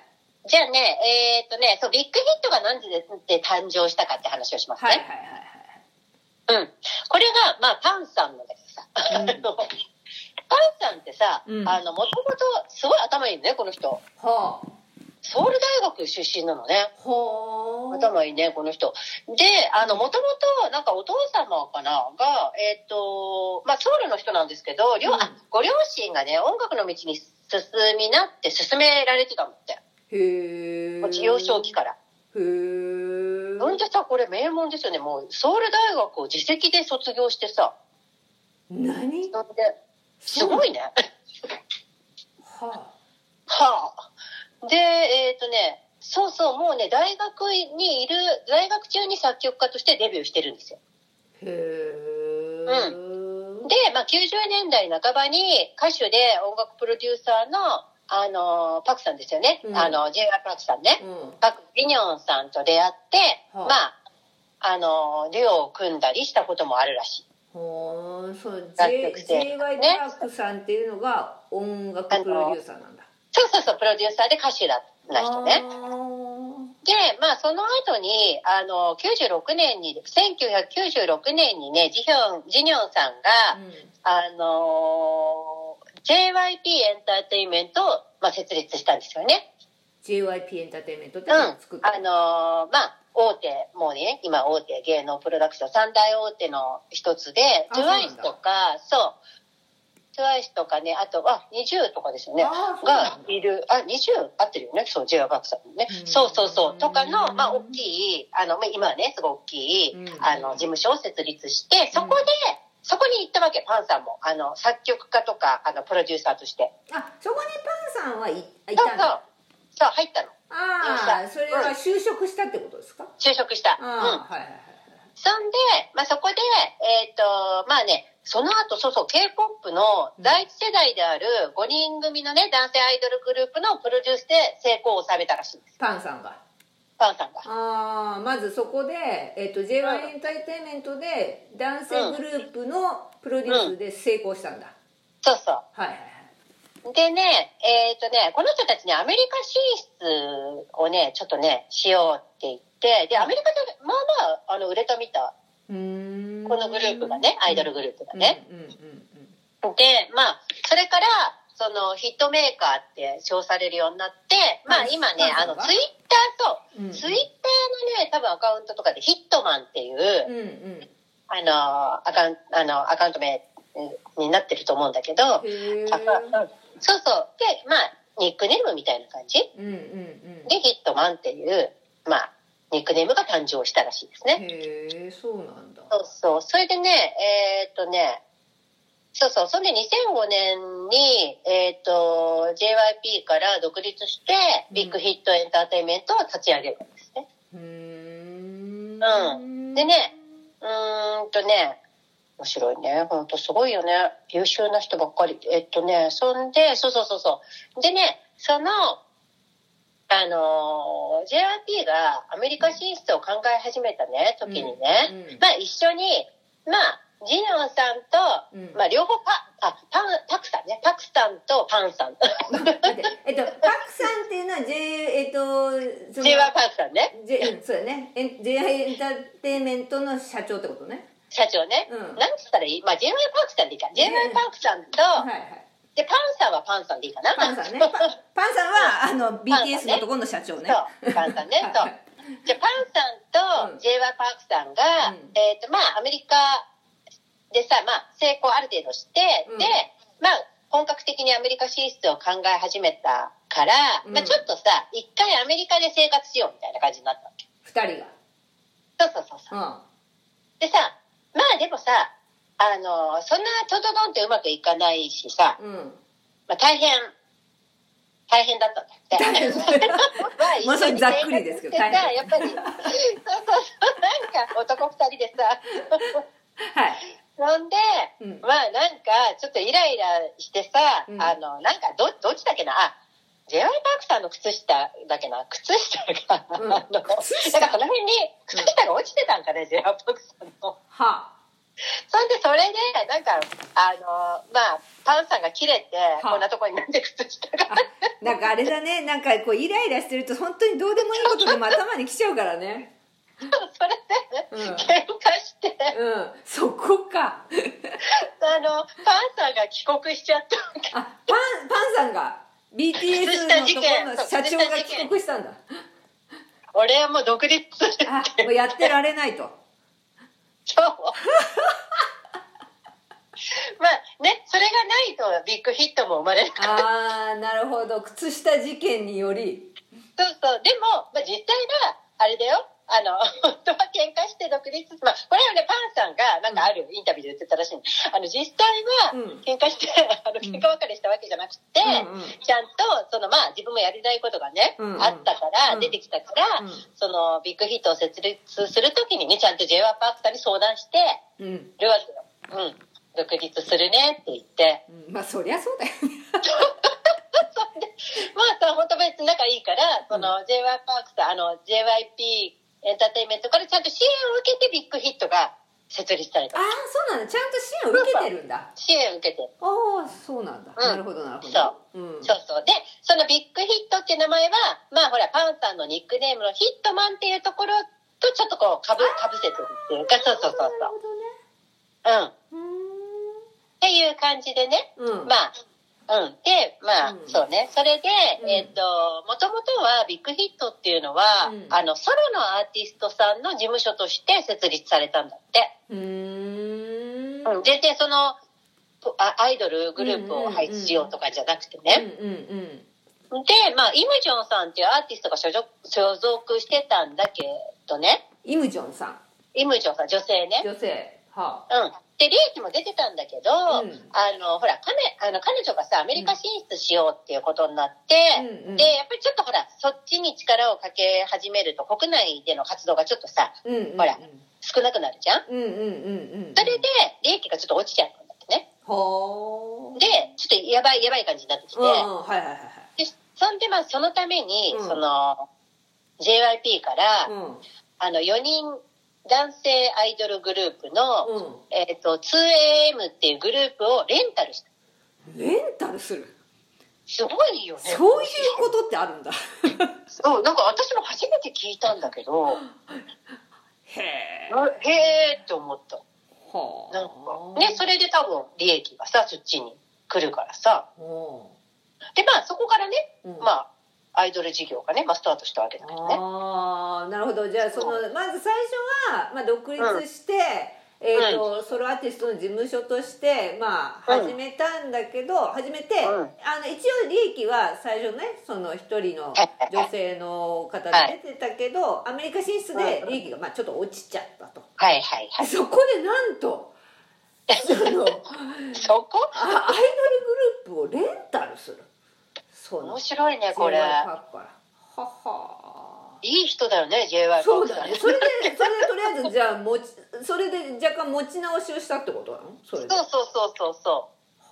じゃあね、えーっとね、そう、ビッグヒットが何時でで誕生したかって話をしますね。 はいはいはいはい。 うん。これが、まあ、パンさんなんだけどさ。うん、パンさんってさ、うん、あの、もともとすごい頭いいね、この人。はあ。ソウル大学出身なのね。はあ。頭いいね、この人。で、あの、もともと、なんかお父様かなが、えーっと、まあ、ソウルの人なんですけど、両、うん、あ、ご両親がね、音楽の道に進みなって勧められてたのって。へー。幼少期から。へー。なんでさ、これ名門ですよね。もう、ソウル大学を自責で卒業してさ。 何？ なんですごいね。はあ。はあ。で、えっとね、そうそう、もうね、大学にいる、大学中に作曲家としてデビューしてるんですよ。へー。うん。で、まあ、きゅうじゅうねんだいなかばに歌手で音楽プロデューサーの、あの、パクさんですよね。うん、あの、ジェイアール パクさんね。うん、パク・ビニョンさんと出会って、はあ、まあ、あの、デュオを組んだりしたこともあるらしい。 ほー、そう、ジェイワイ パクさんっていうのが音楽プロデューサーなんだ。 そうそうそう、プロデューサーで歌手だな人ね。で、まあ、その後に、あの、きゅうじゅうろくねんに、せんきゅうひゃくきゅうじゅうろくねんにね、ジヒョン、ジニョンさんが、うん、あの、ジェイワイピー エンターテインメントを、まあ、設立したんですよね。 ジェイワイピー エンターテインメントってのを作った、 うん、あのー、まあ、大手、もうね、今大手芸能プロダクション、三大大手の一つで、トゥワイスとか、そう、トゥワイスとかね、あと、あ、にじゅうとかですよね、がいる、あ、にじゅう合ってるよね、そう、ジェイワイ パクさんね。そうそうそう、とかの、まあ、大きい、あの、今はね、すごい大きい、あの、事務所を設立して、そこで、そこに行ったわけ、パンさんも。あの、作曲家とか、あの、プロデューサーとして。 あ、そこにパンさんはいいたんだ。 そう、そう、入ったの。 ああ、それは就職したってことですか？ 就職した。うん。はいはいはい。そんで、まあ、そこで、えっと、まあね、その後、そうそう、K-ポップ の第一世代であるごにん組のね、男性アイドルグループのプロデュースで成功を収めたらしいんです。 パンさんが。 パンさんが。 ああ、まずそこで、えっと、ジェイワイ エンターテインメントで男性グループのプロデュースで成功したんだ。 うんうん、そうそう。 はいはいはい。 でね、えっとね、この人たちね、アメリカ進出をね、ちょっとね、しようって言って、で、アメリカで、まあまあ、あの、売れたみたい。うーん、このグループがね、アイドルグループがね。うんうんうんうん、で、まあ、それから、その、ヒットメーカーって称されるようになって、まあ今ね、あの、ツイッターと、うんうん、ツイッターのね、多分アカウントとかでヒットマンっていう、うんうん、あの、アカウント、あの、アカウント名になってると思うんだけど、そうそう。で、まあ、ニックネームみたいな感じ、うんうんうん、で、ヒットマンっていう、まあ、ニックネームが誕生したらしいですね。 へー、そうなんだ。 そうそう。それでね、えー、っとね、そうそう。それでにせんごねんに、えー、っと、ジェイワイピー から独立して、ビッグヒットエンターテインメントを立ち上げるんですね。うーん。うん。でね、うーんとね、面白いね。ほんとすごいよね。優秀な人ばっかり。えっとね、そんで、そうそうそうそう。でね、その、あのー、ジェイワイピー がアメリカ進出を考え始めたね、時にね、うんうん、まあ一緒に、まあ、ジニョンさんと、うん、まあ両方パ、あ、パン、パクさんね、パクさんとパンさん。 えっと、パクさんっていうのは J、えっと、 ジェイワイ パクさんね。 J、そうだね。ジェイワイ エンターテインメントの社長ってことね。 社長ね。うん、なんつったらいい？まあ ジェイワイ パクさんでいいか。ジェイワイ パクさんと、はいはい。で、パンさんはパンさんでいいかな。 パンさんね。パ, パンさんは、あの、ビーティーエス のところの社長ね。 そう、パンさんね。そう。じゃあ、パンさんと ジェイワイ パークさんが、うん、えっと、まあ、アメリカでさ、まあ、成功ある程度して、うん、で、まあ、本格的にアメリカ進出を考え始めたから、うん、まあ、ちょっとさ、一回アメリカで生活しようみたいな感じになったわけ。 二人が。 そうそうそうそう。うん、でさ、まあ、でもさ、あの、そんなトドドンってうまくいかないしさ、うん、まあ大変、大変だったんだって。 まあ、それざっくりですけど、 大変。やっぱり、そうそうそう、なんか男二人でさ、はい。そんで、うん、まあなんか、ちょっとイライラしてさ、うん、あの、なんかど、どっちだっけな、あ、ジェイワイ パークさんの靴下だっけな、靴下が、うん、あの、靴下なんかその辺に靴下が落ちてたんかね、うん、ジェイワイ パークさんの。はあ。そんで、それで、なんか、あの、まあ、パンさんが切れて、こんなとこになんで靴下が。 なんかあれだね、なんかこうイライラしてると本当にどうでもいいことでも頭に来ちゃうからね。 それで、うん、喧嘩して、 うん、そこか。 あのパンさんが帰国しちゃったわけ。 あ、パンパンさんが ビーティーエス のところの社長が帰国したんだ。 俺はもう独立するって。 あ、もうやってられないと。 そうまあね、それがないとビッグヒットも生まれるから。 ああ、なるほど。靴下事件により。 そうそう。でも、まあ、実際はあれだよ。あの本当は喧嘩して独立、まあこれはねパンさんがなんかあるインタビューで言ってたらしいんで、あの実際は喧嘩して、うん、あの喧嘩別れしたわけじゃなくて、うんうん、ちゃんとそのまあ自分もやりたいことがね、うんうん、あったから出てきたから、うん、そのビッグヒットを設立するときにねちゃんと ジェイワープ アクターに相談してるわけよ。うん、独立するねって言って、 うん、まあそりゃそうだよね。 まあさ本当別に仲いいからその ジェイワープ アクターあの ジェイワイピーエンターテインメントからちゃんと支援を受けてビッグヒットが設立された。 ああ、そうなんだ。ちゃんと支援を受けてるんだ。 支援を受けてる。 ああ、そうなんだ、うん。なるほど、なるほど。 そう、うん。そうそう。で、そのビッグヒットっていう名前は、まあほら、パンさんのニックネームのヒットマンっていうところとちょっとこう、かぶ、かぶせてるっていうか、そうそうそうそう。なるほどね。うん。うんっていう感じでね、うん、まあ、うん。で、まあ、うん、そうね。それで、うん、えっと、もともとはビッグヒットっていうのは、うん、あの、ソロのアーティストさんの事務所として設立されたんだって。うーん。うん。全然その、アイドルグループを配置しようとかじゃなくてね。うんうんうん。で、まあ、イムジョンさんっていうアーティストが所属、所属してたんだけどね。 イムジョンさん。 イムジョンさん、女性ね。 女性。はあ、うん。で、利益も出てたんだけど、うん、あの、ほら、彼、あの、彼女がさ、アメリカ進出しようっていうことになって、うん、で、やっぱりちょっとほら、そっちに力をかけ始めると、国内での活動がちょっとさ、うんうんうん、ほら、少なくなるじゃん、うんうんうんうん、それで、利益がちょっと落ちちゃったんだってね。ほー。で、ちょっとやばい、やばい感じになってきて、うん、はいはいはい。で、そんで、まあ、そのために、うん、その、ジェイワイピー から、うん、あの、よにん、男性アイドルグループの、うん、えっと、ツーエーエム っていうグループをレンタルした。 レンタルする？ すごいよね。 そういうことってあるんだ。 そう、なんか私も初めて聞いたんだけど、へー。へーって思った。はあ。なんか、ね、それで多分利益がさ、そっちに来るからさ。で、まあそこからね、うん、まあ、アイドル事業がね、まあ、スタートしたわけだけどね。 ああ、なるほど。じゃあそのまず最初は、まあ、独立して、うん、えーとうん、ソロアーティストの事務所としてまあ始めたんだけど、うん、始めて、うん、あの一応利益は最初ねその一人の女性の方で出てたけど、はい、アメリカ進出で利益がまあちょっと落ちちゃったと。 はいはいはい。 そこでなんとそのそこあアイドルグループをレンタルする。 面白いねこれ。はは。いい人だよね ジェイワイピー。 そうだね。それでそれでとりあえずじゃあ持ちそれで若干持ち直しをしたってことなの？それで。 そうそうそうそうそう。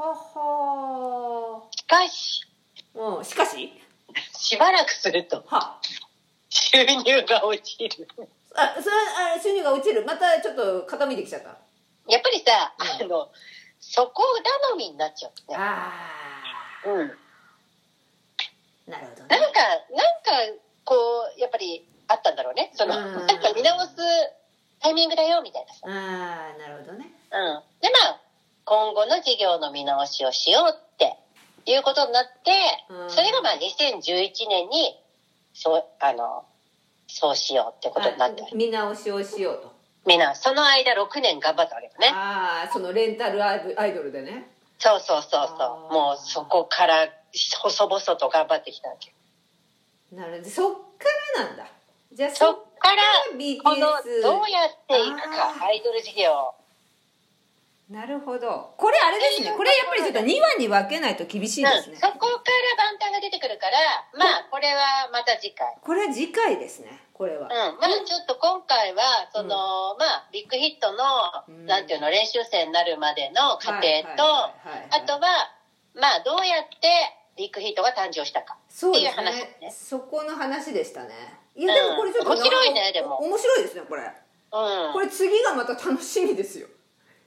はは。 しかし。 うん。しかし。 しばらくすると。は。収入が落ちる。 あ、それあ収入が落ちる。またちょっと傾いてきちゃった。 やっぱりさ、うん、あのそこ頼みになっちゃうね。ああ。うん。 なるほどね、 なんかなんかこうやっぱりあったんだろうね。そのなんか見直すタイミングだよみたいなさ。 ああ、なるほどね。 うん。でまあ今後の事業の見直しをしようっていうことになって、それがまあにせんじゅういちねんにそうあのそうしようってことになって。 見直しをしようと。 見直し。その間ろくねん頑張ったわけだね。 ああ、そのレンタルアイドルでね。 そうそうそうそう。もうそこから細々と頑張ってきたわけ。 なるほど。そっからなんだ。じゃあそっからビーティーエスこのどうやっていくかアイドル事業。 なるほど。これあれですね。これやっぱりちょっとにわに分けないと厳しいですね。 うん、そこから番単が出てくるから、まあこれはまた次回。 これは次回ですね。これは。うん。 まあちょっと今回はその、うん、まあビッグヒットの、うん、なんていうの練習生になるまでの過程と、あとはまあどうやってビッグヒットが誕生したかっていう話ですね。 そこの話でしたね。いやでもこれちょっと、 うん、面白いねでも。 面白いですねこれ。うん。これ次がまた楽しみですよ。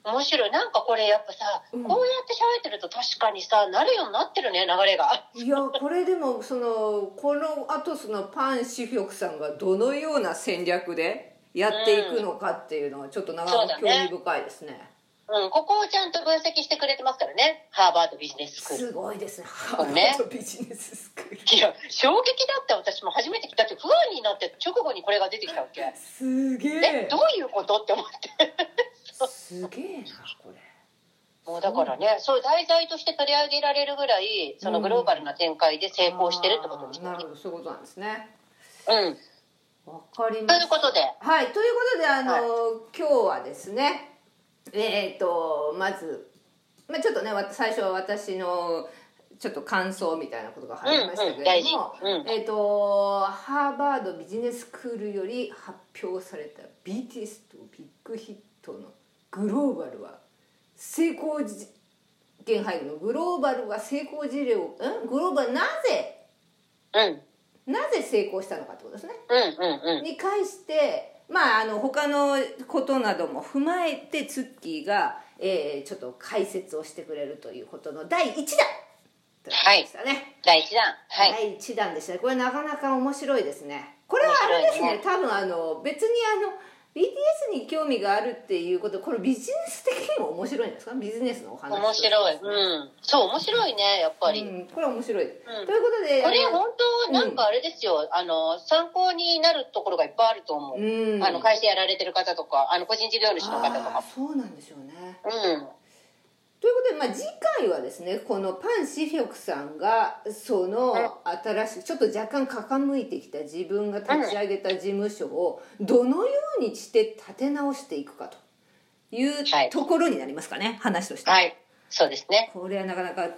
面白い。なんかこれやっぱさ、うん、こうやって喋ってると確かにさ、なるようになってるね、流れが。 いや、これでも、その、この後そのパン・シフィョクさんがどのような戦略でやっていくのかっていうのはちょっとなかなか興味深いですね。 うん、ここをちゃんと分析してくれてますからね。ハーバードビジネススクール。 すごいですね。ハーバードビジネススクール。 いや、衝撃だった。私も初めて来たって、不安になって直後にこれが出てきたわけ。 すげえ。 え、どういうことって思って。 すげえな、これ。 もうだからね、そういう題材として取り上げられるぐらい、そのグローバルな展開で成功してるってことですね。 うん、なるほど、そういうことなんですね。 うん。 わかりました。ということで。 はい、ということで、あの、はい、今日はですね、えー、とまず、まあ、ちょっとね最初は私のちょっと感想みたいなことが入りましたけれども、うんうんうん、えー、とハーバードビジネススクールより発表された ビーティーエス とビッグヒットのグローバルは成功源配のグローバルは成功事例をんグローバルなぜ、うん、なぜ成功したのかってことですね、 うんうんうん、 に関してまあ、あの他のことなども踏まえてツッキーが、えー、ちょっと解説をしてくれるということのだいいちだんということでしたね、はい、 だいいちだん、はい、 だいいちだんでしたね。これなかなか面白いですね。これはあれですね、多分あの別にあの ビーティーエス に興味があるっていうこと、これビジネス的にも面白いんですか？ビジネスのお話、ね、 面白い、うん、そう面白いねやっぱり、 うん、これは面白い、うん、ということでこれ本当なんかあれですよ、うん、あの参考になるところがいっぱいあると思う、うん、あの会社やられてる方とかあの個人事業主の方とか。 そうなんでしょうね、 うんということで、まあ、次回はですねこのパン・シフィョクさんがその新しいちょっと若干傾いてきた自分が立ち上げた事務所をどのようにして立て直していくかというところになりますかね、はい、話としては。 はい、そうですね。 これはなかなか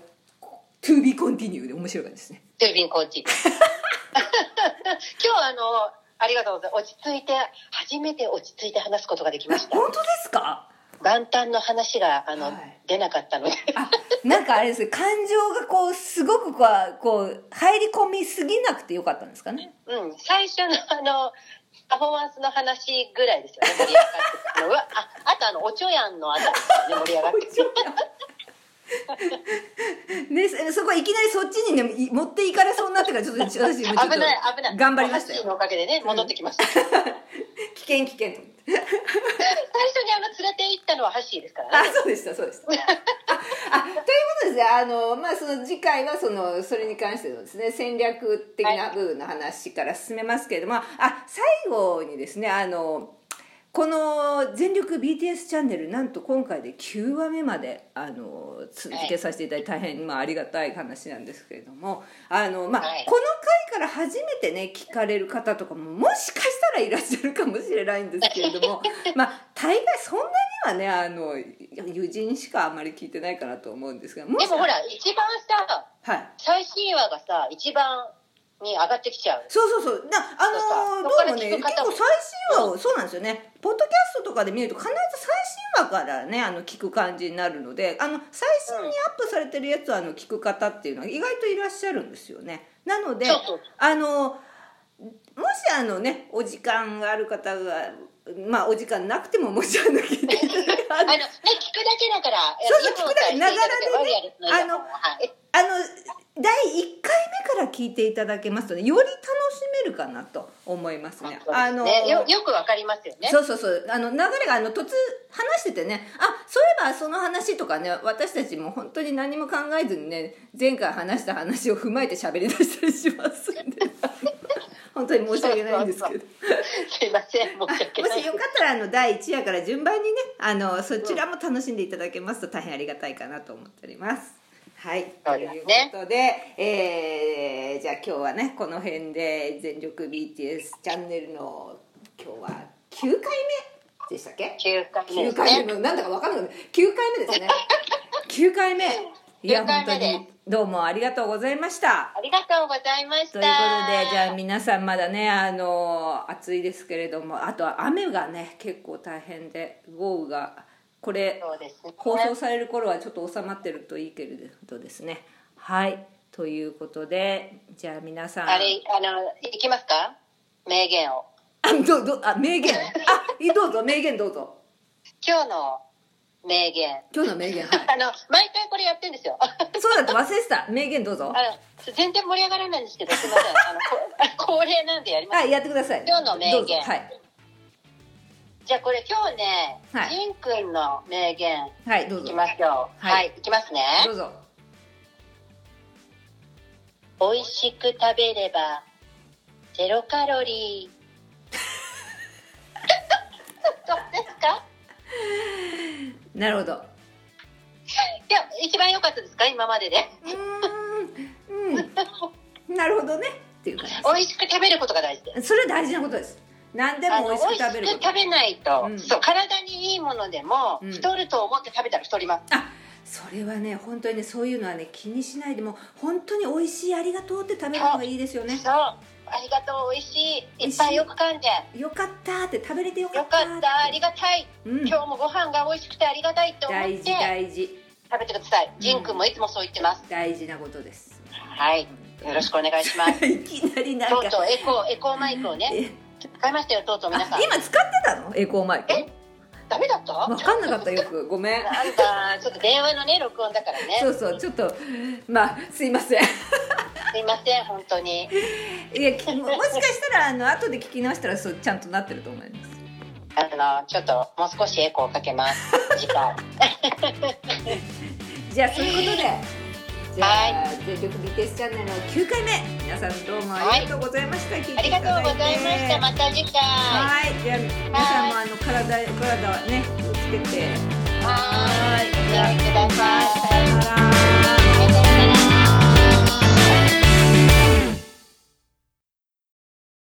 to be continue で面白いですね。 to be continue 今日あのありがとうございます。落ち着いて初めて落ち着いて話すことができました。 本当ですか？ 元旦の話があの、はい、出なかったのであなんかあれですね、感情がこうすごくこうこう入り込みすぎなくてよかったんですかね。 うん、最初のあのパフォーマンスの話ぐらいですよね、盛り上がってたのは。ああとあのおちょやんのあたりですね、盛り上がってね、そこいきなりそっちにね持っていかれそうになってからちょっと私もちょっと危ない危ない頑張りましたよ。 のおかげでね戻ってきました、うん、 危険危険と思って最初にあの連れて行ったのはハッシーですからね。 あ、そうでしたそうでしたああということですね、あの、まあ、その次回はそのそれに関してのですね戦略的な部分の話から進めますけれども、はい、あ最後にですねあのこの全力 ビーティーエス チャンネルなんと今回できゅうわめまであの続けさせていただいて大変、まあ、ありがたい話なんですけれどもあの、まあはい、この回から初めてね聞かれる方とかももしかしたらいらっしゃるかもしれないんですけれどもまあ大概そんなにはねあの友人しかあんまり聞いてないかなと思うんですが、もでもほら一番さ、はい、最新話がさ一番に上がってきちゃう。 そうそうそうなあのー、どうもね結構最新話を、うん、そうなんですよね、ポッドキャストとかで見ると必ず最新話からねあの聞く感じになるので、あの最新にアップされてるやつをあの聞く方っていうのは意外といらっしゃるんですよね。なのでそうそうあのもしあのねお時間がある方がまあお時間なくてももしあの聞いていただけあのね聞くだけだからそうそう聞くだけながらでねあの、はい、あのだいいっかいめから聞いていただけますとねより楽しめるかなと思いますね。 あのね よ, よくわかりますよね。 そうそうそうあの流れがあの途中話しててねあそういえばその話とかね私たちも本当に何も考えずにね前回話した話を踏まえて喋り出したりしますんで本当に申し訳ないんですけどすいません申し訳ない。 もしよかったらあのだいいちわから順番にねあのそちらも楽しんでいただけますと大変ありがたいかなと思っております。はい、ということで、えー、じゃあ今日はねこの辺で全力 ビーティーエス チャンネルの今日はきゅうかいめでしたっけ？ きゅうかいめですね。 きゅうかいめなんだか分からないきゅうかいめですねきゅうかいめいや本当にどうもありがとうございました。 ありがとうございました。 ということでじゃあ皆さんまだねあの暑いですけれどもあとは雨がね結構大変で豪雨がこれ、ね、放送される頃はちょっと収まってるといいけれどですね。はいということでじゃあ皆さんあれあのいきますか名言をあどどあ名言あどうぞ名言どうぞ。 今日の名言。 今日の名言、はい。 あの、毎回これやってるんですよ。 そうだって忘れてた。名言どうぞ。 あの全然盛り上がらないんですけど、すいません。あの、こ恒例なんでやります。 はい、やってください。 今日の名言。 はい。 じゃあこれ今日ね、 はい、 ジンくんの名言。 はい、どうぞ。 いきましょう。はい、はい、いきますね。 どうぞ。 美味しく食べれば、ゼロカロリー。どうですか？ なるほど。 いや、一番良かったですか、今までで。 うーん、うん、なるほどねっていう感じです。 美味しく食べることが大事です。 それは大事なことです。何でも美味しく食べること。 美味しく食べないと、うん、そう、体にいいものでも、 うん、 太ると思って食べたら太ります。 あ、それはね、本当にね、そういうのはね、気にしないでも、本当に美味しい、ありがとうって食べるのがいいですよね。 そう、ありがとう、美味しい、いっぱいよく噛んで、 よかったって食べれてよかっった、 よかった、ありがたい、うん、今日もご飯が美味しくてありがたいって思って大事大事食べてください。ジンくんもいつもそう言ってます。 うん、大事なことです。 はい、よろしくお願いします。 いきなりなんかとうとうエコーエコーマイクをね使いましたよ、とうとう皆さん。 今使ってたの？エコーマイク。 え、ダメだった？ 分かんなかった、よくごめん。 なんかちょっと電話のね録音だからね。 そうそう、ちょっとまあすいません。 すいません、本当に。 いや、もしかしたらあの後で聞き直したらそうちゃんとなってると思います。 あのちょっともう少しエコーかけます。次回。 じゃあそういうことで、じゃあ、はい、全力ビテスチャンネルのきゅうかいめ、皆さんどうもありがとうございました。はい、 ありがとうございました。また次回。 はい、じゃあ皆さんもあの体体はね気をつけて。 はい、お気をつけください。 さよなら。